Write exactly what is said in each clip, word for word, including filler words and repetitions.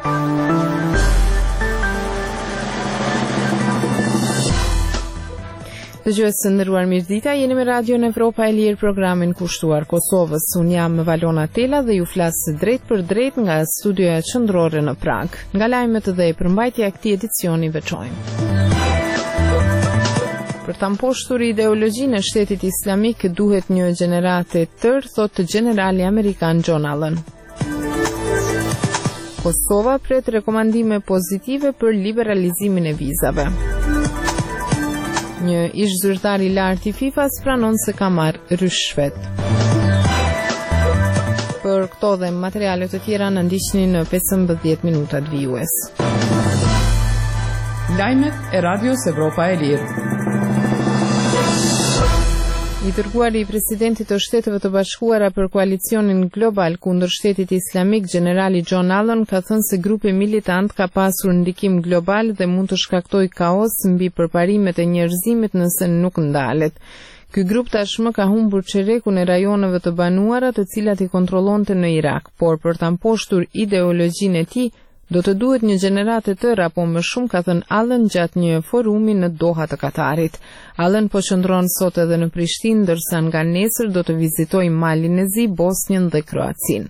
Dëgjues të nderuar, mirëdita, jeni me Radio Evropa e Lirë, programin kushtuar Kosovës. Unë jam Valona Tela dhe ju flas drejt për drejt nga studioja qendrore në Prag. Nga lajmet dhe përmbajtja e këtij edicioni veçojmë. Për ta mposhtur ideologjinë e shtetit islamik duhet një gjenerate tërë, thotë generali amerikan John Allen. Kosova pret rekomandime pozitive për liberalizimin e vizave. Një ish zyrtar i lartë i FIFA-s pranon se ka marrë rishfet. Për këto dhe materiale të tjera na ndiqni në pesëmbëdhjetë minutat vijues. Lajmet e Radios Evropa e Lirë. I dërguari i presidentit të Shteteve të Bashkuara për koalicionin global kundër shtetit islamik, generali John Allen, ka thënë se grupi militant ka pasur ndikim global dhe mund të shkaktojë kaos mbi përparimet e njerëzimit nëse nuk ndalet. Ky grup tashmë ka humbur çerekun e rajoneve të banuara, të cilat i kontrollonte në Irak, por për ta mposhtur ideologjinë e tij do të duhet një gjenerate tërë apo më shumë, ka thënë Allen gjatë një forumi në Doha të Katarit. Allen po qëndron sot edhe në Prishtinë, ndërsa nga nesër do të vizitojë Malin e Zi, Bosnjën dhe Kroacinë.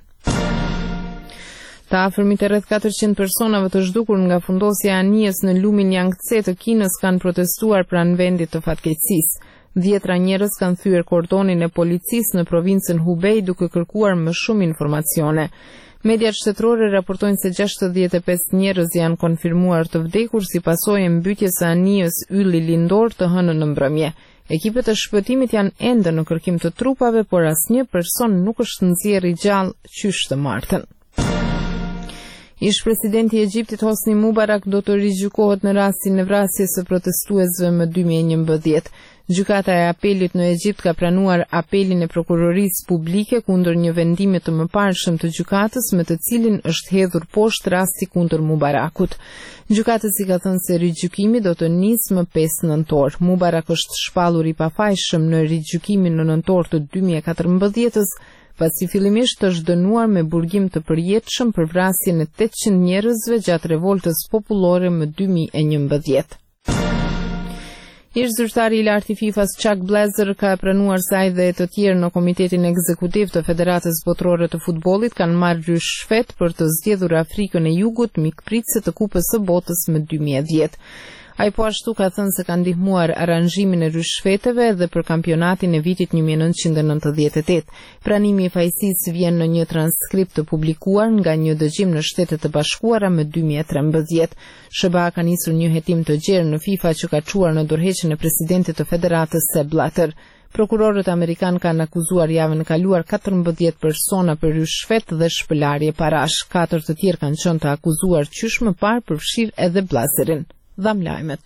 Të afërmit e rreth katërqind personave të zhdukur nga fundosja e anijes në lumin Yangtze të Kinës kanë protestuar pranë vendit të fatkeqësisë. Dhjetra njerëz kanë thyer kordonin e policisë në provincën Hubei duke kërkuar më shumë informacione. Mediat shtetërore raportojnë se gjashtëdhjetë e pesë njerëz janë konfirmuar të vdekur si pasojë e mbytjes së anijës ylli lindor të hënën në mbrëmje. Ekipet e shpëtimit janë ende në kërkim të trupave, por asnjë person nuk është nxjerrë i gjallë qysh të martën. Ish presidenti i Egjiptit Hosni Mubarak do të rigjykohet në rastin e vrasjes së protestuesve më dy mijë e njëmbëdhjetë. Gjykata e apelit në Egjipt ka pranuar apelin e prokurorisë publike kundër një vendimi të mëparshëm të gjykatës me të cilin është hedhur poshtë rasti kundër Mubarakut. Gjykatësi ka thënë se rigjykimi do të nisë më pesë nëntor. Mubarak është shpallur i pafajshëm në rigjykimin në nëntor të dy mijë e katërmbëdhjetës, pasi fillimisht është dënuar me burgim të përjetshëm për vrasjen e tetëqind njerëzve gjatë revoltës popullore më dy mijë e njëmbëdhjetë. Ish zyrtari i lartë i FIFA-s Chuck Blazer ka pranuar se ai dhe të tjerë në Komitetin Ekzekutiv të Federatës Botërore të Futbollit kanë marrë rishfet për të zgjedhur Afrikën e Jugut mikpritëse të Kupës së Botës më dy mijë e dhjetë. Ai po ashtu ka thënë se ka ndihmuar aranzhimin e rishfeteve dhe për kampionatin e vitit një mijë e nëntëqind e nëntëdhjetë e tetë. Pranimi i fajësisë vjen në një transkript të publikuar nga një dëgjim në Shtetet e Bashkuara më dy mijë e trembëdhjetë. S B A ka nisur një hetim të gjerë në FIFA që ka çuar në dorëheqjen e presidentit të federatës Sepp Blatter. Prokurorët amerikan kanë akuzuar javën e kaluar katërmbëdhjetë persona për rishfet dhe shpëlarje parash. Katër të tjerë kanë qenë të akuzuar qysh më parë, përfshir edhe Blazerin. Dham lajmet.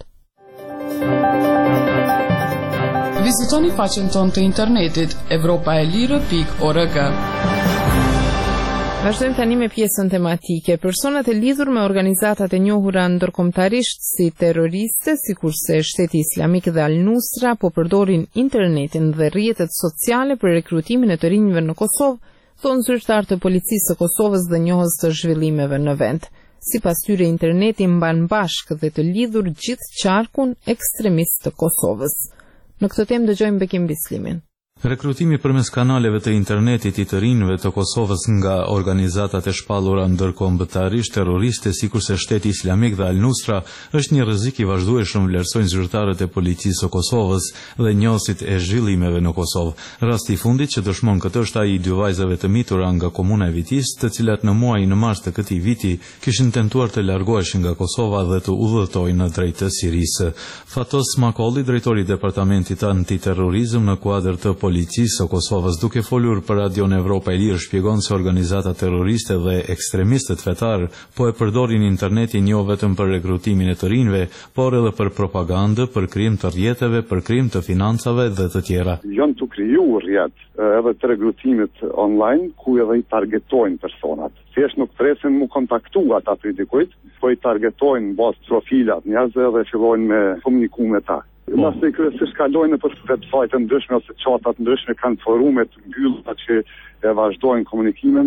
Vizitoni faqen tonë të internetit evropaelire pikë org. Vazhdojmë tani me pjesën tematike. Personat e lidhur me organizatat e njohura ndërkombëtarisht si terroriste, sikurse Shteti Islamik dhe Al-Nusra, po përdorin internetin dhe rrjetet sociale për rekrutimin e të rinjve në Kosovë, thonë zyrtar të policisë së Kosovës dhe njohës të zhvillimeve në vend. Sipas tyre, interneti mban bashkë dhe të lidhur gjithë qarkun ekstremist të Kosovës. Në këtë temë dëgjojmë Bekim Bislimin. Rekrutimi përmes kanaleve të internetit i të rinjve të Kosovës nga organizatat e shpallura ndërkombëtarisht terroriste sikurse Shteti Islamik dhe Al-Nusra është një rrezik i vazhdueshëm, vlerësojnë zyrtarët e policisë së Kosovës dhe njohësit e zhvillimeve në Kosovë. Rasti i fundit që dëshmon këtë është ai i dy vajzave të mitura nga komuna e Vitis, të cilat në muajin e mars të këtij viti kishin tentuar të largoheshin nga Kosova dhe të udhëtojnë në drejt të Sirisë. Fatos Makolli, drejtori i departamentit antiterrorizëm në kuadër të policisë së Kosovës, duke folur për Radion Evropa e Lirë, shpjegon se organizata terroriste dhe ekstremistët fetar po e përdorin internetin jo vetëm për rekrutimin e të rinjve, por edhe për propagandë, për krijim të rrjeteve, për krijim të financave dhe të tjera. Janë të krijuar rrjet edhe të rekrutimit online ku edhe i targetojnë personat. Thjesht nuk presin mu kontaktu ata për dikujt, po i targetojnë bazë profilat njerëzve dhe fillojnë me komuniku me ta. Nëse i kryesisht kalojnë për websajtë ndryshme ose çata ndryshme, kanë forume të mbyllura që e vazhdojnë komunikimin,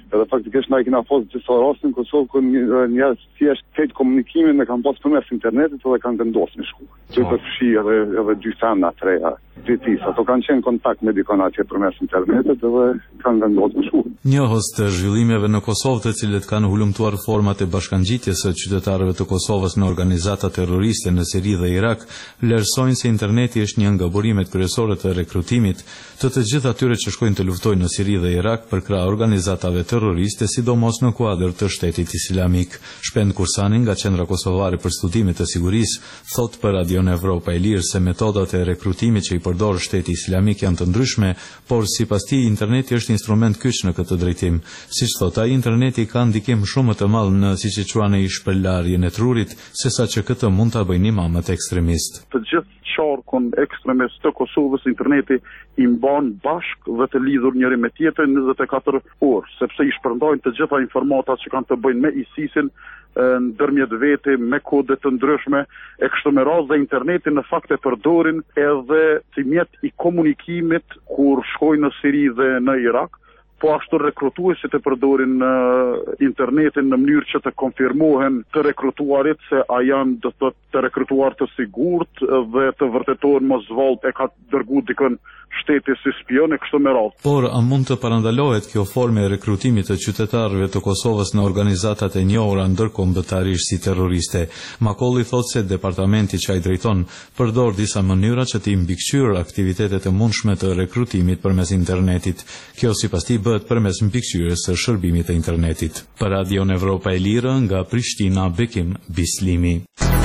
Edhe faktikisht na i kena pas disa raste në Kosovë ku njerëz thjesht këtë komunikimin e kanë pas përmes internetit dhe kanë vendosur në shkollë. Që i përfshi edhe edhe dy femna të reja, dy ato kanë qenë në kontakt me dikon atje përmes internetit dhe kanë vendosur në shkollë. Njohës të zhvillimeve në Kosovë, të cilët kanë hulumtuar format e bashkangjitjes së qytetarëve të Kosovës në organizata terroriste në Siri dhe Irak, vlerësojnë se interneti është një nga burimet kryesore të rekrutimit të të gjithë atyre që shkojnë të luftojnë në Siri dhe Irak për krah organizatave terroriste, sidomos në kuadër të Shtetit Islamik. Shpend Kursani nga Qendra Kosovare për Studimet të Sigurisë thot për Radion Evropa e Lirë se metodat e rekrutimit që i përdor Shteti Islamik janë të ndryshme, por sipas tij interneti është instrument kyç në këtë drejtim. Siç thot ai, interneti ka ndikim shumë të madh në siç e quajnë i shpërlarjen e trurit, sesa që këtë mund ta bëjnë imamët ekstremistë. Të gjithë qarkun ekstremist të Kosovës interneti i mban bashk dhe të lidhur njëri me tjetrin njëzet e katër orë, sepse i shpërndajnë të gjitha informatat që kanë të bëjnë me ISIS-in ndërmjet vete, me kode të ndryshme, e kështu me radhë dhe interneti në fakt e përdorin edhe si mjet i komunikimit kur shkojnë në Siri dhe në Irak, po ashtu rekrutuesit e përdorin uh, internetin në mënyrë që të konfirmohen të rekrutuarit se a janë do të të rekrutuar të sigurt dhe të vërtetohen mos vallë e ka dërguar dikën shteti si spion e kështu me radhë. Por a mund të parandalohet kjo formë e rekrutimit të qytetarëve të Kosovës në organizatat e njohura ndërkombëtarisht si terroriste? Makolli thot se departamenti që ai drejton përdor disa mënyra që të mbikëqyrë aktivitetet e mundshme të rekrutimit përmes internetit. Kjo sipas tij bëhet përmes mbikëqyrjes së shërbimit të internetit. Për Radion Evropa e Lirë nga Prishtina, Bekim Bislimi.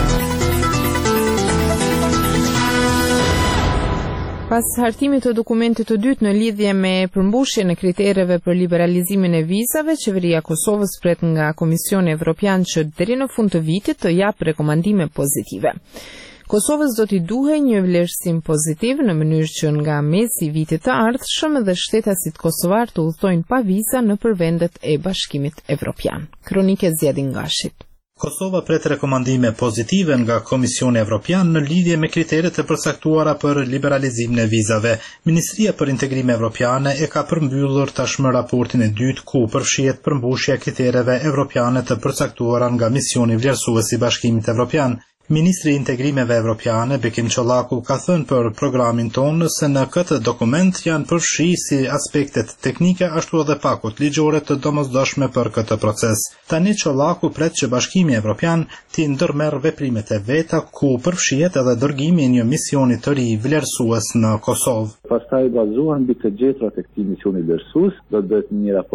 Pas hartimit të dokumentit të dytë në lidhje me përmbushjen e kritereve për liberalizimin e vizave, qeveria e Kosovës pret nga Komisioni Evropian që deri në fund të vitit të jap rekomandime pozitive. Kosovës do t'i duhej një vlerësim pozitiv në mënyrë që nga mesi i vitit të ardhshëm dhe shtetasit kosovar të udhtojnë pa viza nëpër vendet e Bashkimit Evropian. Kronike Zjedin Gashit. Kosova pret rekomandime pozitive nga Komisioni Evropian në lidhje me kriteret e përcaktuara për liberalizimin e vizave. Ministria për Integrim Evropiane e ka përmbyllur tashmë raportin e dytë ku përfshihet përmbushja e kritereve evropiane të përcaktuara nga misioni vlerësues i Bashkimit Evropian. Ministri i Integrimeve Evropiane, Bekim Çollaku, ka thënë për programin tonë se në këtë dokument janë përfshi si aspektet teknike ashtu edhe pakut ligjore të domosdoshme për këtë proces. Tani Çollaku pret që Bashkimi Evropian t'i ndërmerr veprimet e veta ku përfshihet edhe dërgimi i një misioni të ri vlerësues në Kosovë. Pastaj bazohen mbi të gjetrat e këtij misioni vlerësues, do të bëhet një raport